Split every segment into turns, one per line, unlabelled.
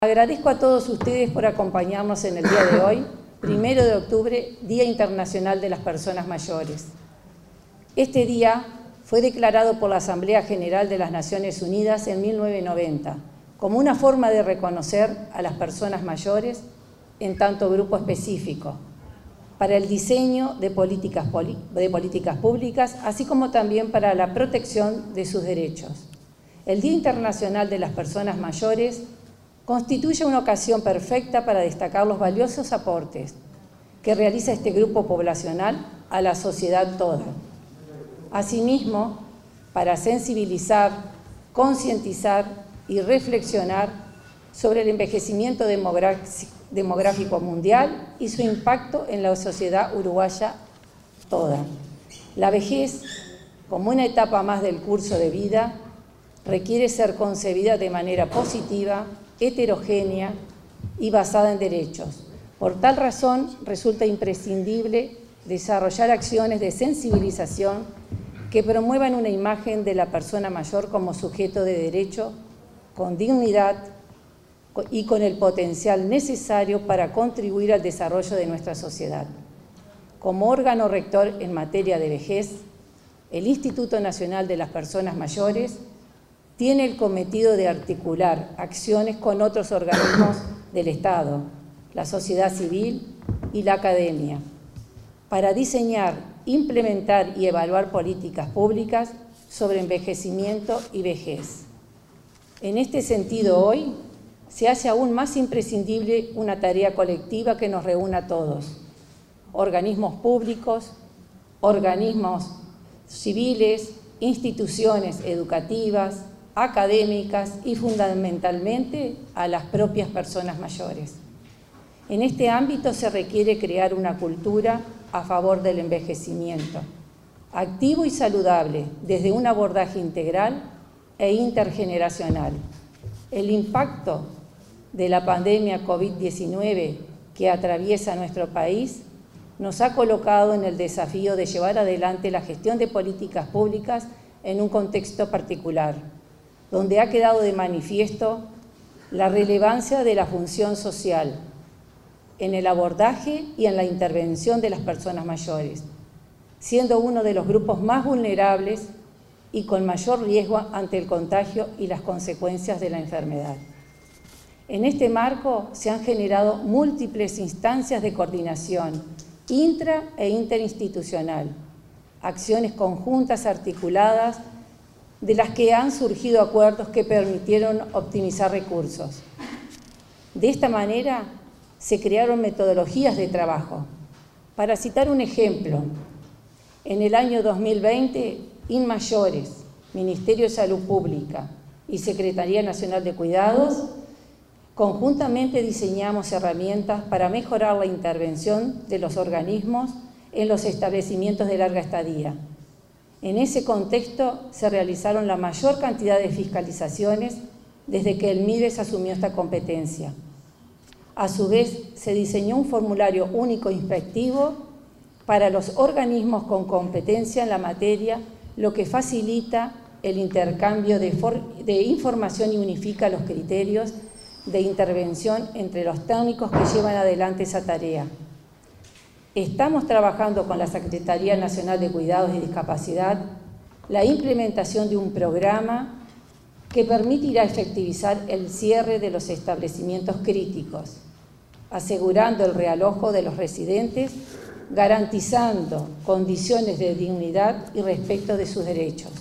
Agradezco a todos ustedes por acompañarnos en el día de hoy, 1 de octubre, Día Internacional de las Personas Mayores. Este día fue declarado por la Asamblea General de las Naciones Unidas en 1990 como una forma de reconocer a las personas mayores en tanto grupo específico para el diseño de políticas públicas, así como también para la protección de sus derechos. El Día Internacional de las Personas Mayores constituye una ocasión perfecta para destacar los valiosos aportes que realiza este grupo poblacional a la sociedad toda. Asimismo, para sensibilizar, concientizar y reflexionar sobre el envejecimiento demográfico mundial y su impacto en la sociedad uruguaya toda. La vejez, como una etapa más del curso de vida, requiere ser concebida de manera positiva, heterogénea y basada en derechos. Por tal razón, resulta imprescindible desarrollar acciones de sensibilización que promuevan una imagen de la persona mayor como sujeto de derecho, con dignidad y con el potencial necesario para contribuir al desarrollo de nuestra sociedad. Como órgano rector en materia de vejez, el Instituto Nacional de las Personas Mayores tiene el cometido de articular acciones con otros organismos del Estado, la sociedad civil y la academia, para diseñar, implementar y evaluar políticas públicas sobre envejecimiento y vejez. En este sentido, hoy se hace aún más imprescindible una tarea colectiva que nos reúna a todos: organismos públicos, organismos civiles, instituciones educativas, académicas y fundamentalmente a las propias personas mayores. En este ámbito se requiere crear una cultura a favor del envejecimiento, activo y saludable, desde un abordaje integral e intergeneracional. El impacto de la pandemia COVID-19 que atraviesa nuestro país nos ha colocado en el desafío de llevar adelante la gestión de políticas públicas en un contexto particular, donde ha quedado de manifiesto la relevancia de la función social en el abordaje y en la intervención de las personas mayores, siendo uno de los grupos más vulnerables y con mayor riesgo ante el contagio y las consecuencias de la enfermedad. En este marco se han generado múltiples instancias de coordinación intra e interinstitucional, acciones conjuntas articuladas de las que han surgido acuerdos que permitieron optimizar recursos. De esta manera se crearon metodologías de trabajo. Para citar un ejemplo, en el año 2020, INMAYORES, Ministerio de Salud Pública y Secretaría Nacional de Cuidados, conjuntamente diseñamos herramientas para mejorar la intervención de los organismos en los establecimientos de larga estadía. En ese contexto se realizaron la mayor cantidad de fiscalizaciones desde que el MIDES asumió esta competencia. A su vez, se diseñó un formulario único inspectivo para los organismos con competencia en la materia, lo que facilita el intercambio de información y unifica los criterios de intervención entre los técnicos que llevan adelante esa tarea. Estamos trabajando con la Secretaría Nacional de Cuidados y Discapacidad la implementación de un programa que permitirá efectivizar el cierre de los establecimientos críticos, asegurando el realojo de los residentes, garantizando condiciones de dignidad y respeto de sus derechos.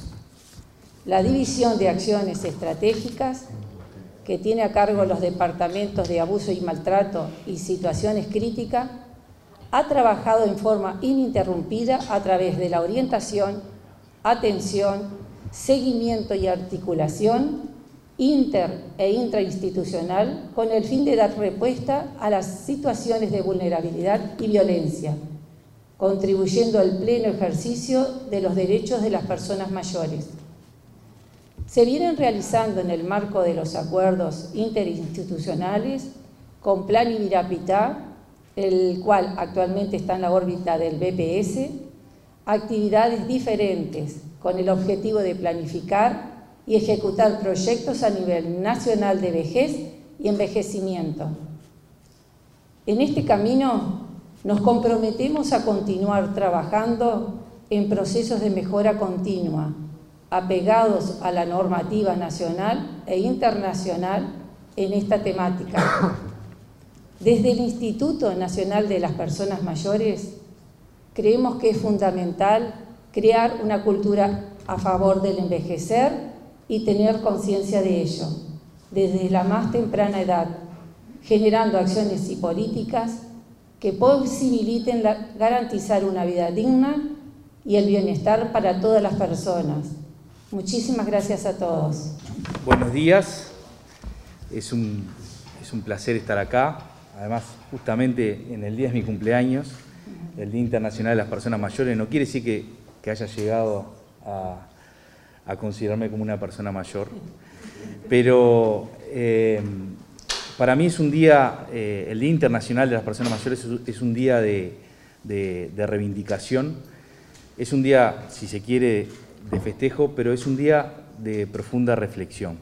La División de Acciones Estratégicas, que tiene a cargo los departamentos de abuso y maltrato y situaciones críticas, ha trabajado en forma ininterrumpida a través de la orientación, atención, seguimiento y articulación inter e intrainstitucional con el fin de dar respuesta a las situaciones de vulnerabilidad y violencia, contribuyendo al pleno ejercicio de los derechos de las personas mayores. Se vienen realizando en el marco de los acuerdos interinstitucionales con Plan Ibirapitá, el cual actualmente está en la órbita del BPS, actividades diferentes con el objetivo de planificar y ejecutar proyectos a nivel nacional de vejez y envejecimiento. En este camino nos comprometemos a continuar trabajando en procesos de mejora continua, apegados a la normativa nacional e internacional en esta temática. Desde el Instituto Nacional de las Personas Mayores, creemos que es fundamental crear una cultura a favor del envejecer y tener conciencia de ello, desde la más temprana edad, generando acciones y políticas que posibiliten garantizar una vida digna y el bienestar para todas las personas. Muchísimas gracias a todos.
Buenos días, es un placer estar acá, además justamente en el día de mi cumpleaños, el Día Internacional de las Personas Mayores. No quiere decir que haya llegado a considerarme como una persona mayor, pero para mí es un día, el Día Internacional de las Personas Mayores es un día de reivindicación, es un día, si se quiere, de festejo, pero es un día de profunda reflexión.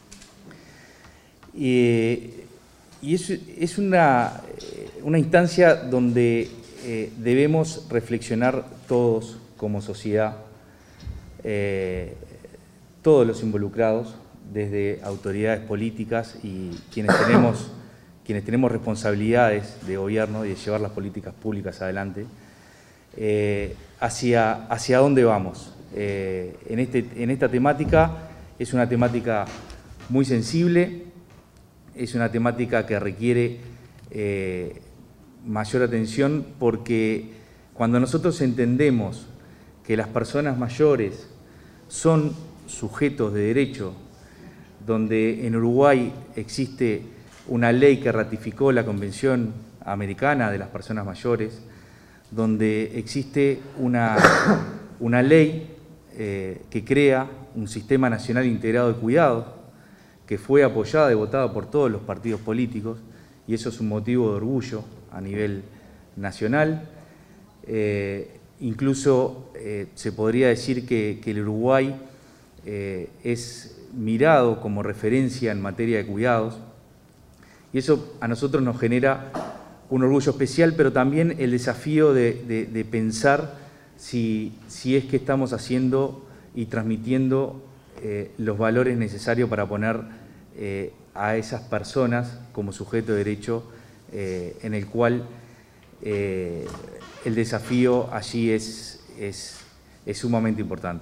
Y es una instancia donde debemos reflexionar todos como sociedad, todos los involucrados, desde autoridades políticas y quienes tenemos responsabilidades de gobierno y de llevar las políticas públicas adelante, hacia dónde vamos. En esta temática es una temática muy sensible, es una temática que requiere mayor atención, porque cuando nosotros entendemos que las personas mayores son sujetos de derecho, donde en Uruguay existe una ley que ratificó la Convención Americana de las Personas Mayores, donde existe una ley que crea un Sistema Nacional Integrado de Cuidados, que fue apoyada y votada por todos los partidos políticos, y eso es un motivo de orgullo a nivel nacional. Incluso se podría decir que el Uruguay es mirado como referencia en materia de cuidados, y eso a nosotros nos genera un orgullo especial, pero también el desafío de pensar si es que estamos haciendo y transmitiendo los valores necesarios para poner a esas personas como sujeto de derecho, en el cual el desafío allí es sumamente importante.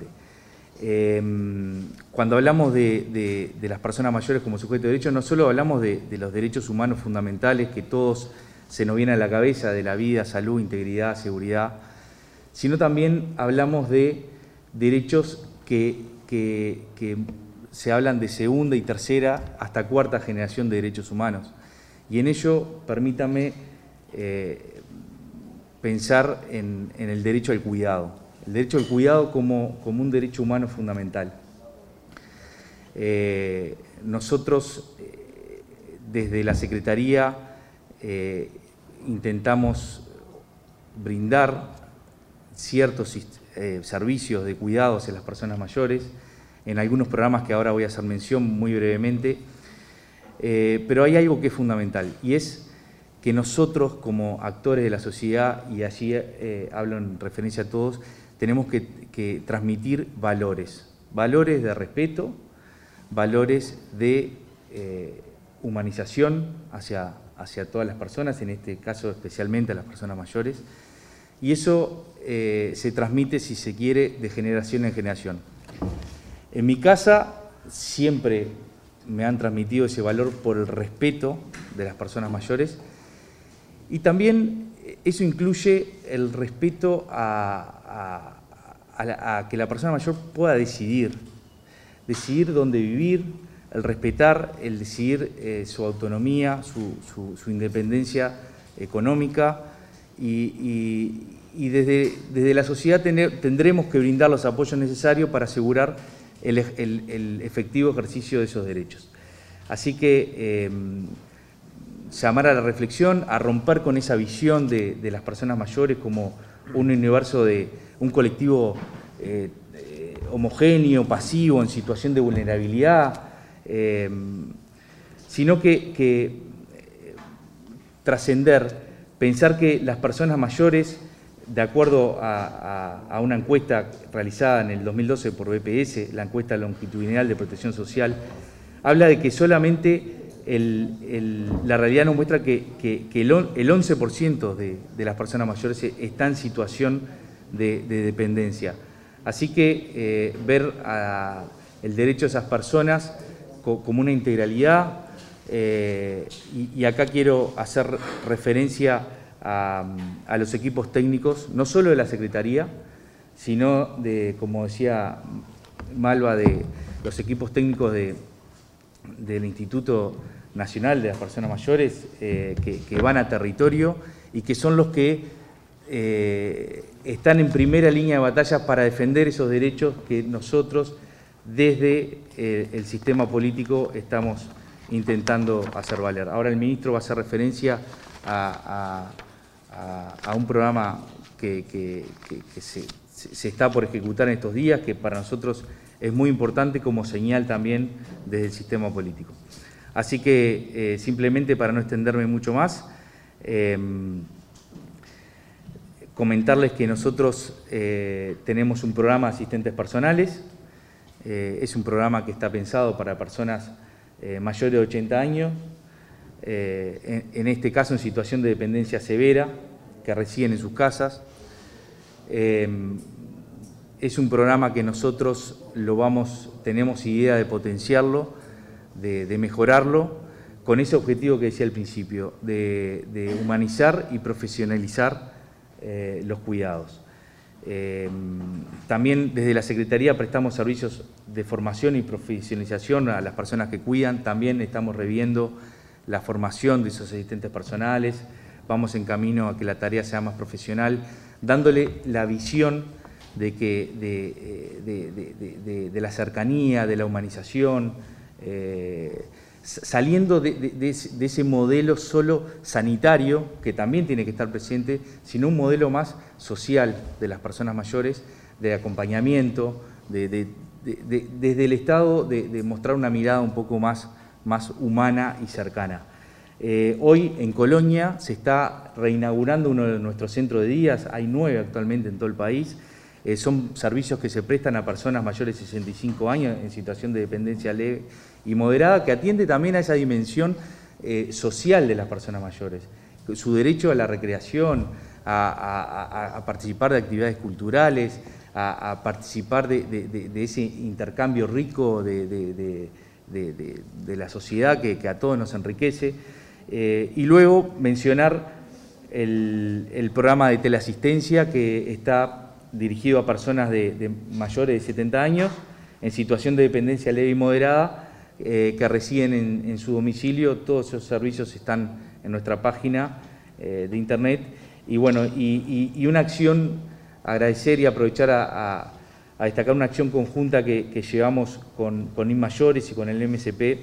Cuando hablamos de las personas mayores como sujeto de derecho, no solo hablamos de los derechos humanos fundamentales que todos se nos vienen a la cabeza, de la vida, salud, integridad, seguridad, sino también hablamos de derechos que se hablan de segunda y tercera hasta cuarta generación de derechos humanos. Y en ello, permítame pensar en el derecho al cuidado. El derecho al cuidado como un derecho humano fundamental. Nosotros, desde la Secretaría, intentamos brindar ciertos servicios de cuidados a las personas mayores, en algunos programas que ahora voy a hacer mención muy brevemente, pero hay algo que es fundamental, y es que nosotros como actores de la sociedad, y allí hablo en referencia a todos, tenemos que transmitir valores de respeto, valores de humanización hacia todas las personas, en este caso especialmente a las personas mayores, y eso se transmite, si se quiere, de generación en generación. En mi casa siempre me han transmitido ese valor por el respeto de las personas mayores, y también eso incluye el respeto a que la persona mayor pueda decidir dónde vivir, el respetar, el decidir su autonomía, su independencia económica, y desde la sociedad tendremos que brindar los apoyos necesarios para asegurar el efectivo ejercicio de esos derechos. Así que llamar a la reflexión, a romper con esa visión de las personas mayores como un universo un colectivo sino que trascender, pensar que las personas mayores, de acuerdo a una encuesta realizada en el 2012 por BPS, la encuesta longitudinal de protección social, habla de que solamente la realidad nos muestra que el 11% de las personas mayores está en situación de dependencia. Así que ver el derecho de esas personas como una integralidad, y acá quiero hacer referencia a los equipos técnicos, no solo de la Secretaría, sino de, como decía Malva, de los equipos técnicos del Instituto Nacional de las Personas Mayores, que van a territorio y que son los que están en primera línea de batalla para defender esos derechos que nosotros desde el sistema político estamos intentando hacer valer. Ahora el ministro va a hacer referencia a un programa que se está por ejecutar en estos días, que para nosotros es muy importante como señal también desde el sistema político. Así que simplemente para no extenderme mucho más, comentarles que nosotros tenemos un programa de asistentes personales. Es un programa que está pensado para personas mayores de 80 años, en este caso en situación de dependencia severa, que residen en sus casas. Es un programa que nosotros tenemos idea de potenciarlo, de mejorarlo, con ese objetivo que decía al principio, de humanizar y profesionalizar los cuidados. También desde la Secretaría prestamos servicios de formación y profesionalización a las personas que cuidan. También estamos reviendo la formación de esos asistentes personales. Vamos en camino a que la tarea sea más profesional, dándole la visión de la cercanía, de la humanización, saliendo de ese modelo solo sanitario, que también tiene que estar presente, sino un modelo más social de las personas mayores, de acompañamiento, desde el Estado, de mostrar una mirada un poco más humana y cercana. Hoy en Colonia se está reinaugurando uno de nuestros centros de días, hay 9 actualmente en todo el país. Son servicios que se prestan a personas mayores de 65 años en situación de dependencia leve y moderada, que atiende también a esa dimensión social de las personas mayores, su derecho a la recreación, a participar de actividades culturales, a participar de ese intercambio rico de la sociedad que a todos nos enriquece. Y luego mencionar el programa de teleasistencia que está dirigido a personas de mayores de 70 años en situación de dependencia leve y moderada, que residen en su domicilio. Todos esos servicios están en nuestra página de internet. Y bueno, y una acción, agradecer y aprovechar a destacar una acción conjunta que llevamos con InMayores y con el MSP,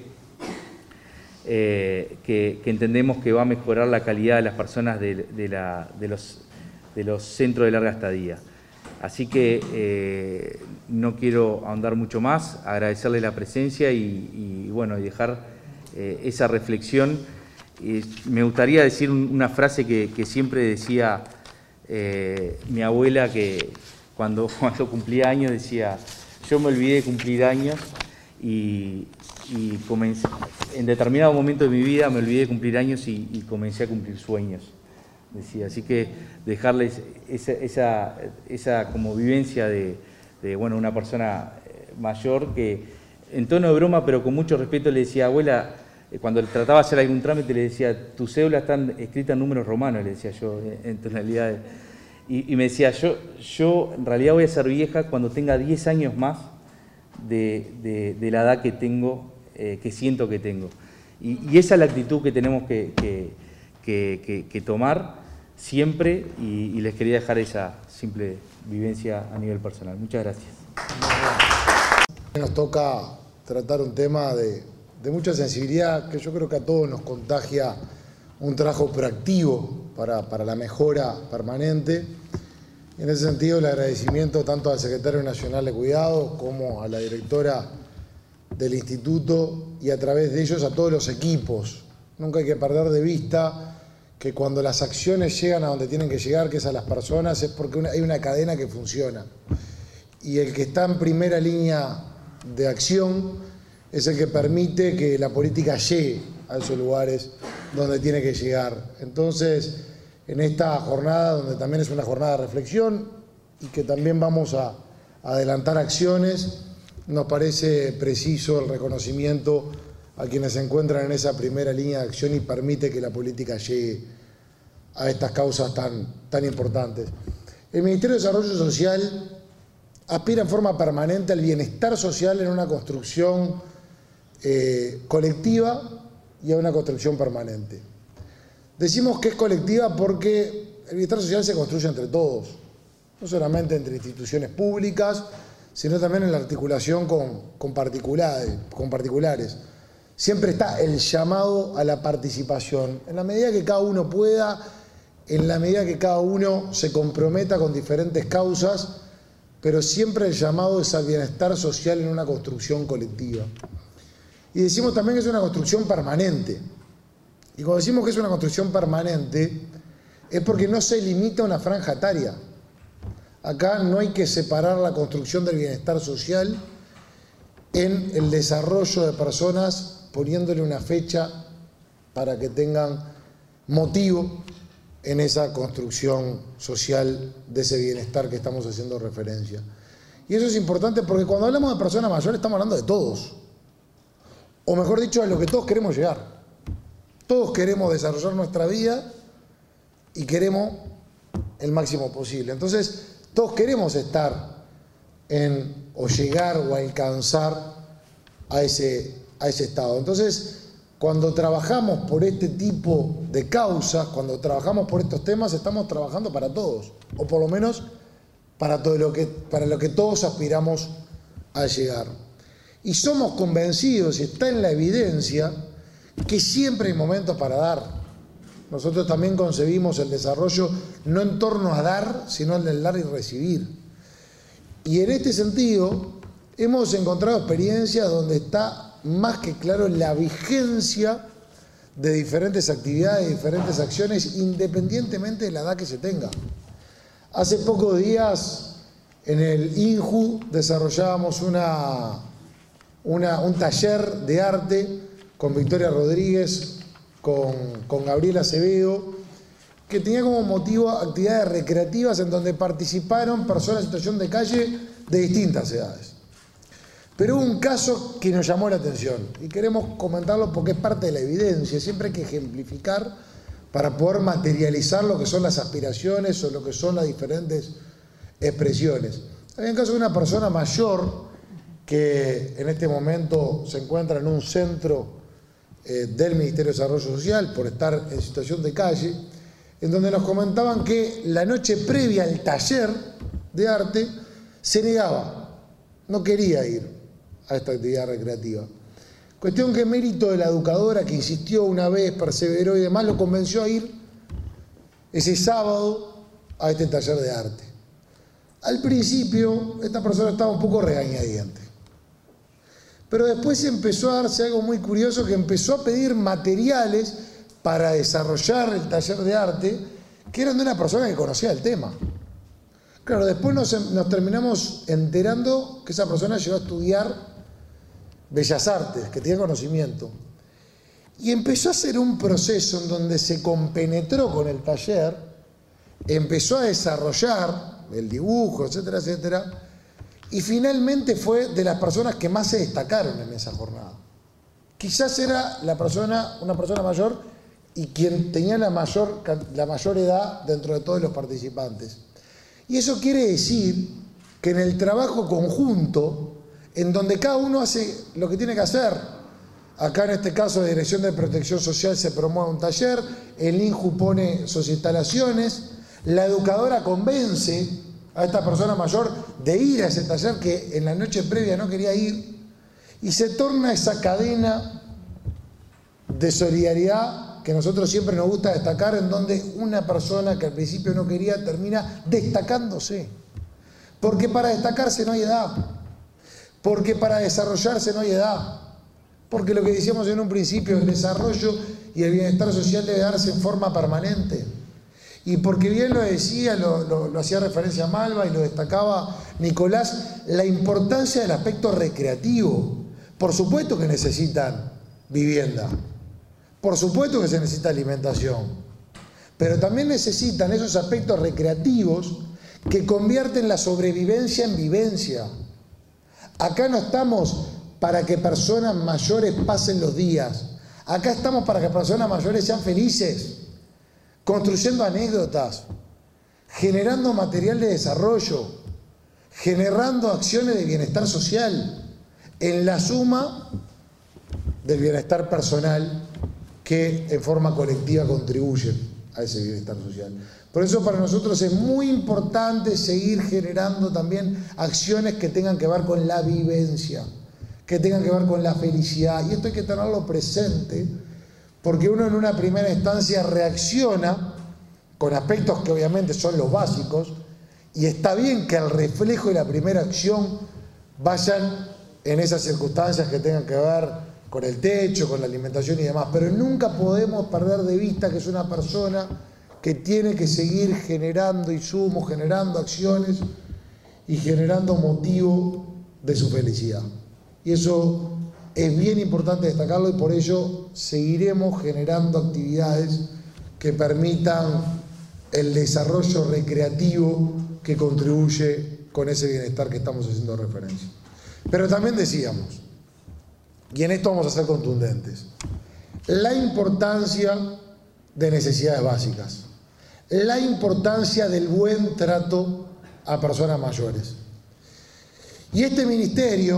que entendemos que va a mejorar la calidad de las personas de los centros de larga estadía. Así que no quiero ahondar mucho más, agradecerle la presencia y bueno, dejar esa reflexión. Me gustaría decir una frase que siempre decía mi abuela, que cuando cumplía años decía: yo me olvidé de cumplir años y comencé, en determinado momento de mi vida me olvidé de cumplir años y comencé a cumplir sueños, decía. Así que dejarles esa como vivencia de bueno, una persona mayor que, en tono de broma pero con mucho respeto, le decía: abuela, cuando trataba de hacer algún trámite le decía: tu cédula está escrita en números romanos, le decía yo, en tonalidades. Y me decía: yo en realidad voy a ser vieja cuando tenga 10 años más de la edad que tengo, que siento que tengo. Y esa es la actitud que tenemos que tomar siempre, y les quería dejar esa simple vivencia a nivel personal. Muchas gracias.
Nos toca tratar un tema de mucha sensibilidad, que yo creo que a todos nos contagia un trabajo proactivo para la mejora permanente. En ese sentido, el agradecimiento tanto al Secretario Nacional de Cuidado como a la directora del instituto y a través de ellos a todos los equipos. Nunca hay que perder de vista que cuando las acciones llegan a donde tienen que llegar, que es a las personas, es porque hay una cadena que funciona. Y el que está en primera línea de acción es el que permite que la política llegue a esos lugares donde tiene que llegar. Entonces, en esta jornada, donde también es una jornada de reflexión y que también vamos a adelantar acciones, nos parece preciso el reconocimiento a quienes se encuentran en esa primera línea de acción y permite que la política llegue a estas causas tan importantes. El Ministerio de Desarrollo Social aspira en forma permanente al bienestar social en una construcción colectiva y a una construcción permanente. Decimos que es colectiva porque el bienestar social se construye entre todos, no solamente entre instituciones públicas, sino también en la articulación con particulares. Siempre está el llamado a la participación, en la medida que cada uno pueda, en la medida que cada uno se comprometa con diferentes causas, pero siempre el llamado es al bienestar social en una construcción colectiva. Y decimos también que es una construcción permanente. Y cuando decimos que es una construcción permanente, es porque no se limita a una franja etaria. Acá no hay que separar la construcción del bienestar social en el desarrollo de personas poniéndole una fecha para que tengan motivo en esa construcción social de ese bienestar que estamos haciendo referencia. Y eso es importante porque cuando hablamos de personas mayores estamos hablando de todos. O mejor dicho, a lo que todos queremos llegar. Todos queremos desarrollar nuestra vida y queremos el máximo posible. Entonces, todos queremos estar o llegar o alcanzar a ese estado. Entonces, cuando trabajamos por este tipo de causas, cuando trabajamos por estos temas, estamos trabajando para todos, o por lo menos para lo que todos aspiramos a llegar. Y somos convencidos, y está en la evidencia, que siempre hay momentos para dar. Nosotros también concebimos el desarrollo no en torno a dar, sino en el dar y recibir. Y en este sentido, hemos encontrado experiencias donde está más que claro la vigencia de diferentes actividades, diferentes acciones, independientemente de la edad que se tenga. Hace pocos días en el INJU desarrollábamos un taller de arte con Victoria Rodríguez, con Gabriela Acevedo, que tenía como motivo actividades recreativas en donde participaron personas en situación de calle de distintas edades. Pero hubo un caso que nos llamó la atención y queremos comentarlo porque es parte de la evidencia. Siempre hay que ejemplificar para poder materializar lo que son las aspiraciones o lo que son las diferentes expresiones. Hay un caso de una persona mayor que en este momento se encuentra en un centro del Ministerio de Desarrollo Social por estar en situación de calle, en donde nos comentaban que la noche previa al taller de arte se negaba, no quería ir a esta actividad recreativa. Cuestión que mérito de la educadora que insistió una vez, perseveró y demás, lo convenció a ir ese sábado a este taller de arte. Al principio esta persona estaba un poco regañadiente, pero después empezó a darse algo muy curioso, que empezó a pedir materiales para desarrollar el taller de arte que eran de una persona que conocía el tema. Claro, después nos terminamos enterando que esa persona llegó a estudiar Bellas Artes, que tenía conocimiento. Y empezó a hacer un proceso en donde se compenetró con el taller, empezó a desarrollar el dibujo, etcétera, etcétera, y finalmente fue de las personas que más se destacaron en esa jornada. Quizás era una persona mayor y quien tenía la mayor edad dentro de todos los participantes. Y eso quiere decir que en el trabajo conjunto, en donde cada uno hace lo que tiene que hacer, acá en este caso de Dirección de Protección Social se promueve un taller, el INJU pone sus instalaciones, la educadora convence a esta persona mayor de ir a ese taller que en la noche previa no quería ir, y se torna esa cadena de solidaridad que nosotros siempre nos gusta destacar, en donde una persona que al principio no quería termina destacándose. Porque para destacarse no hay edad. porque para desarrollarse no hay edad, porque lo que decíamos en un principio, el desarrollo y el bienestar social debe darse en forma permanente, y porque bien lo decía, lo hacía referencia a Malva y lo destacaba Nicolás, la importancia del aspecto recreativo. Por supuesto que necesitan vivienda, por supuesto que se necesita alimentación, pero también necesitan esos aspectos recreativos que convierten la sobrevivencia en vivencia. Acá no estamos para que personas mayores pasen los días, acá estamos para que personas mayores sean felices, construyendo anécdotas, generando material de desarrollo, generando acciones de bienestar social, en la suma del bienestar personal que en forma colectiva contribuyen a ese bienestar social. Por eso para nosotros es muy importante seguir generando también acciones que tengan que ver con la vivencia, que tengan que ver con la felicidad. Y esto hay que tenerlo presente, porque uno en una primera instancia reacciona con aspectos que obviamente son los básicos, y está bien que el reflejo y la primera acción vayan en esas circunstancias que tengan que ver con el techo, con la alimentación y demás, pero nunca podemos perder de vista que es una persona que tiene que seguir generando insumos, generando acciones y generando motivo de su felicidad. Y eso es bien importante destacarlo, y por ello seguiremos generando actividades que permitan el desarrollo recreativo que contribuye con ese bienestar que estamos haciendo referencia. Pero también decíamos, y en esto vamos a ser contundentes, la importancia de necesidades básicas, la importancia del buen trato a personas mayores. Y este ministerio,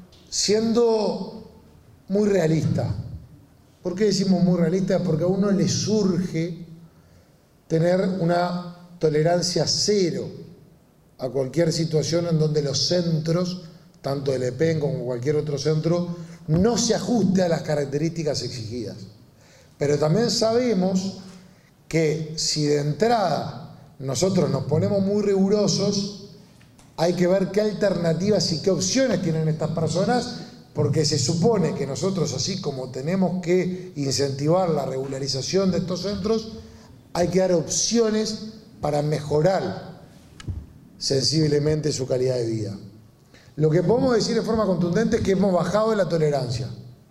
siendo muy realista, ¿por qué decimos muy realista? Porque a uno le surge tener una tolerancia cero a cualquier situación en donde los centros, tanto el EPEN como cualquier otro centro, no se ajuste a las características exigidas. Pero también sabemos que si de entrada nosotros nos ponemos muy rigurosos, hay que ver qué alternativas y qué opciones tienen estas personas, porque se supone que nosotros, así como tenemos que incentivar la regularización de estos centros, hay que dar opciones para mejorar sensiblemente su calidad de vida. Lo que podemos decir de forma contundente es que hemos bajado la tolerancia.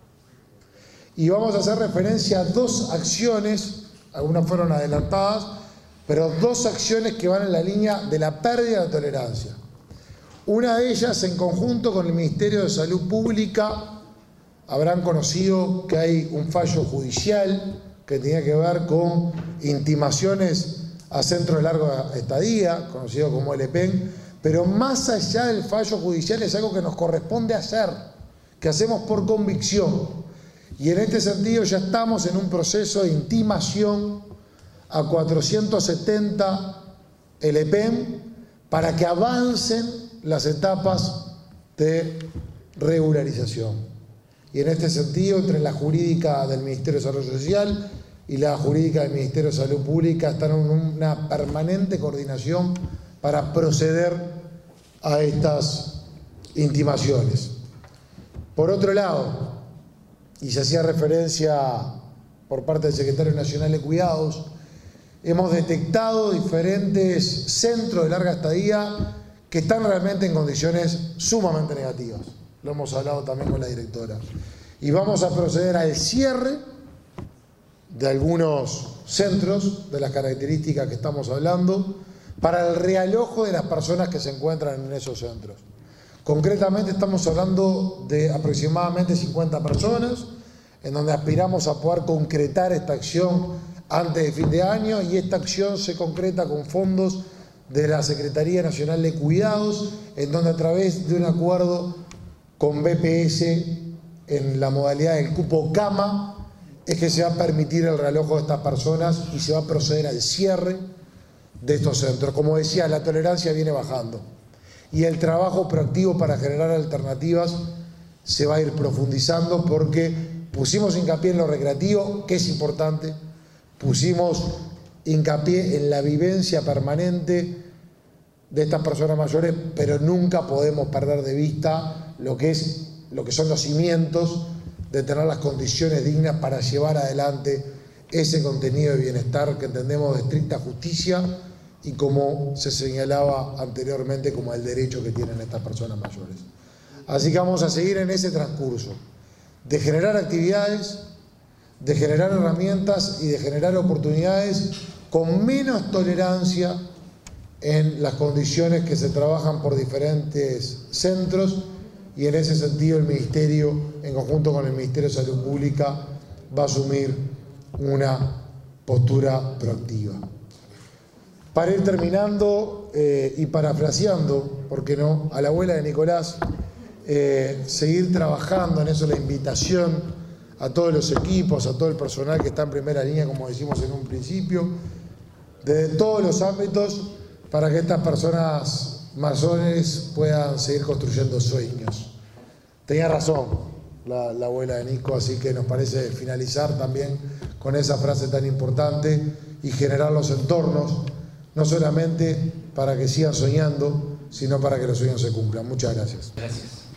Y vamos a hacer referencia a dos acciones, algunas fueron adelantadas, pero dos acciones que van en la línea de la pérdida de la tolerancia. Una de ellas, en conjunto con el Ministerio de Salud Pública, habrán conocido que hay un fallo judicial que tenía que ver con intimaciones a centros de larga estadía, conocido como el EPEN, pero más allá del fallo judicial es algo que nos corresponde hacer, que hacemos por convicción. Y en este sentido ya estamos en un proceso de intimación a 470 el EPEN para que avancen las etapas de regularización. Y en este sentido, entre la jurídica del Ministerio de Desarrollo Social y la jurídica del Ministerio de Salud Pública están en una permanente coordinación para proceder a estas intimaciones. Por otro lado, y se hacía referencia por parte del Secretario Nacional de Cuidados, hemos detectado diferentes centros de larga estadía que están realmente en condiciones sumamente negativas. Lo hemos hablado también con la directora. Y vamos a proceder al cierre de algunos centros de las características que estamos hablando para el realojo de las personas que se encuentran en esos centros. Concretamente estamos hablando de aproximadamente 50 personas, en donde aspiramos a poder concretar esta acción antes de fin de año, y esta acción se concreta con fondos de la Secretaría Nacional de Cuidados, en donde a través de un acuerdo con BPS en la modalidad del cupo cama es que se va a permitir el realojo de estas personas y se va a proceder al cierre de estos centros. Como decía, la tolerancia viene bajando y el trabajo proactivo para generar alternativas se va a ir profundizando, porque pusimos hincapié en lo recreativo, que es importante, pusimos hincapié en la vivencia permanente de estas personas mayores, pero nunca podemos perder de vista lo que son los cimientos de tener las condiciones dignas para llevar adelante ese contenido de bienestar que entendemos de estricta justicia y como se señalaba anteriormente como el derecho que tienen estas personas mayores. Así que vamos a seguir en ese transcurso de generar actividades, de generar herramientas y de generar oportunidades con menos tolerancia en las condiciones que se trabajan por diferentes centros, y en ese sentido el Ministerio, en conjunto con el Ministerio de Salud Pública, va a asumir una postura proactiva. Para ir terminando y parafraseando, ¿por qué no?, a la abuela de Nicolás, seguir trabajando en eso, la invitación a todos los equipos, a todo el personal que está en primera línea, como decimos en un principio, desde todos los ámbitos, para que estas personas mayores puedan seguir construyendo sueños. Tenía razón la abuela de Nico, así que nos parece finalizar también con esa frase tan importante y generar los entornos, no solamente para que sigan soñando, sino para que los sueños se cumplan. Muchas gracias.
Gracias.